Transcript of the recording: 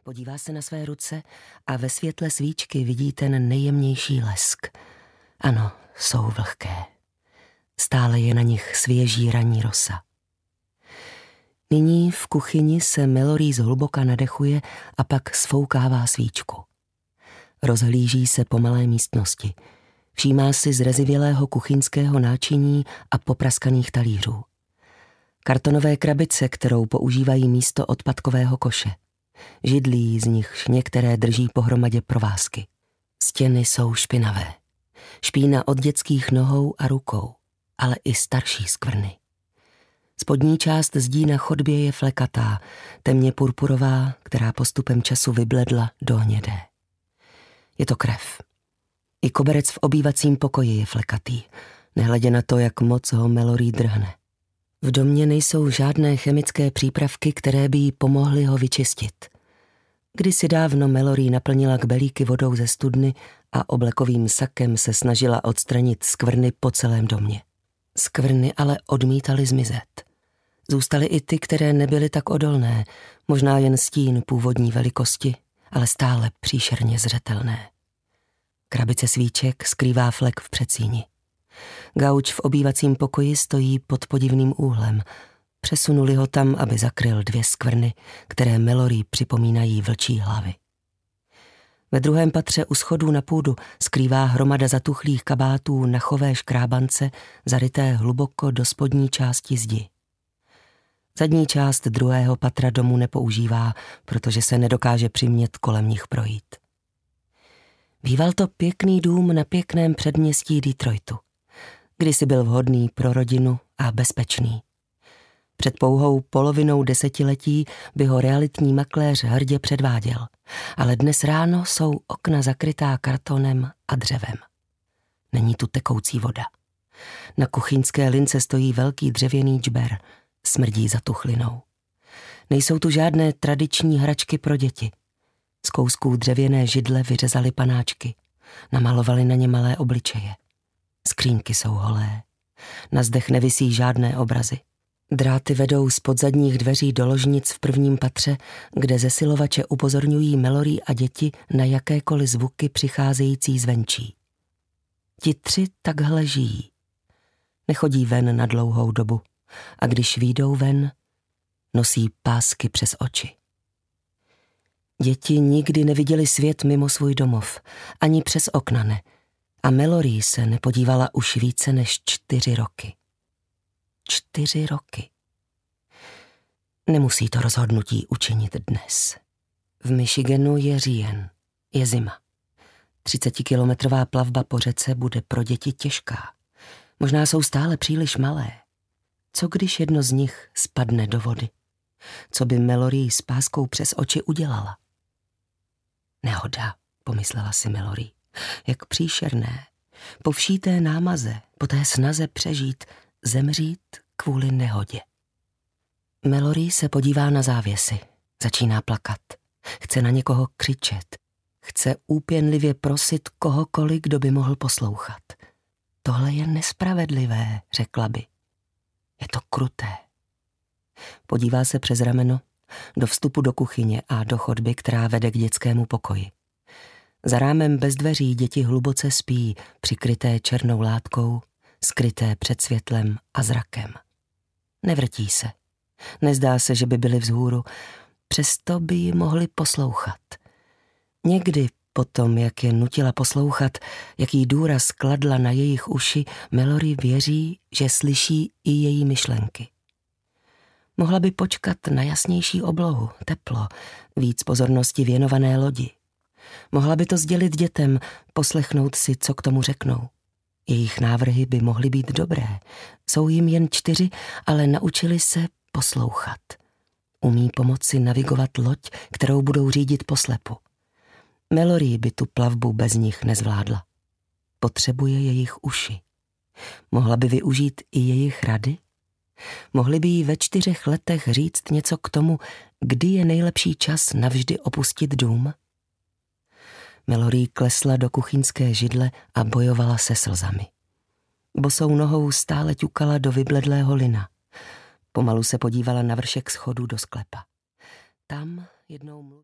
Podívá se na své ruce a ve světle svíčky vidí ten nejjemnější lesk. Ano, jsou vlhké. Stále je na nich svěží ranní rosa. Nyní v kuchyni se Mallory zhluboka nadechuje a pak sfoukává svíčku. Rozhlíží se po malé místnosti. Všímá si zrezivělého kuchyňského náčiní a popraskaných talířů. Kartonové krabice, kterou používají místo odpadkového koše. Židlí, z nichž některé drží pohromadě provázky. Stěny jsou špinavé. Špína od dětských nohou a rukou, ale i starší skvrny. Spodní část zdí na chodbě je flekatá, temně purpurová, která postupem času vybledla do hnědé. Je to krev. I koberec v obývacím pokoji je flekatý, nehledě na to, jak moc ho Mallory drhne. V domě nejsou žádné chemické přípravky, které by jí pomohly ho vyčistit. Kdysi dávno Mallory naplnila kbelíky vodou ze studny a oblekovým sakem se snažila odstranit skvrny po celém domě. Skvrny ale odmítaly zmizet. Zůstaly i ty, které nebyly tak odolné, možná jen stín původní velikosti, ale stále příšerně zřetelné. Krabice svíček skrývá flek v předsíni. Gauč v obývacím pokoji stojí pod podivným úhlem. Přesunuli ho tam, aby zakryl 2 skvrny, které Mallory připomínají vlčí hlavy. Ve druhém patře u schodů na půdu skrývá hromada zatuchlých kabátů na chové škrábance, zaryté hluboko do spodní části zdi. Zadní část druhého patra domu nepoužívá, protože se nedokáže přimět kolem nich projít. Býval to pěkný dům na pěkném předměstí Detroitu. Kdysi byl vhodný pro rodinu a bezpečný. Před pouhou polovinou desetiletí by ho realitní makléř hrdě předváděl, ale dnes ráno jsou okna zakrytá kartonem a dřevem. Není tu tekoucí voda. Na kuchyňské lince stojí velký dřevěný džber, smrdí zatuchlinou. Nejsou tu žádné tradiční hračky pro děti. Z kousků dřevěné židle vyřezali panáčky, namalovali na ně malé obličeje. Skřínky jsou holé, na zdech nevisí žádné obrazy. Dráty vedou z zadních dveří do ložnic v prvním patře, kde zesilovače upozorňují Mallory a děti na jakékoliv zvuky přicházející zvenčí. Ti 3 takhle žijí. Nechodí ven na dlouhou dobu a když vyjdou ven, nosí pásky přes oči. Děti nikdy neviděli svět mimo svůj domov, ani přes okna ne, a Mallory se nepodívala už více než 4 roky. 4 roky. Nemusí to rozhodnutí učinit dnes. V Michiganu je říjen, je zima. 30kilometrová plavba po řece bude pro děti těžká. Možná jsou stále příliš malé. Co když jedno z nich spadne do vody? Co by Mallory s páskou přes oči udělala? Nehoda, pomyslela si Mallory. Jak příšerné. Po vší té námaze, po té snaze přežít, zemřít kvůli nehodě. Mallory se podívá na závěsy. Začíná plakat. Chce na někoho křičet. Chce úpěnlivě prosit kohokoliv, kdo by mohl poslouchat. Tohle je nespravedlivé, řekla by. Je to kruté. Podívá se přes rameno, do vstupu do kuchyně a do chodby, která vede k dětskému pokoji. Za rámem bez dveří děti hluboce spí, přikryté černou látkou, skryté před světlem a zrakem. Nevrtí se. Nezdá se, že by byly vzhůru, přesto by ji mohli poslouchat. Někdy potom, jak je nutila poslouchat, jaký důraz kladla na jejich uši, Mallory věří, že slyší i její myšlenky. Mohla by počkat na jasnější oblohu, teplo, víc pozornosti věnované lodi. Mohla by to sdělit dětem, poslechnout si, co k tomu řeknou. Jejich návrhy by mohly být dobré. Jsou jim jen 4, ale naučili se poslouchat. Umí pomoci navigovat loď, kterou budou řídit poslepu. Mallory by tu plavbu bez nich nezvládla. Potřebuje jejich uši. Mohla by využít i jejich rady? Mohli by jí ve 4 letech říct něco k tomu, kdy je nejlepší čas navždy opustit dům? Mallory klesla do kuchyňské židle a bojovala se slzami. Bosou nohou stále ťukala do vybledlého lina. Pomalu se podívala na vršek schodů do sklepa. Tam jednou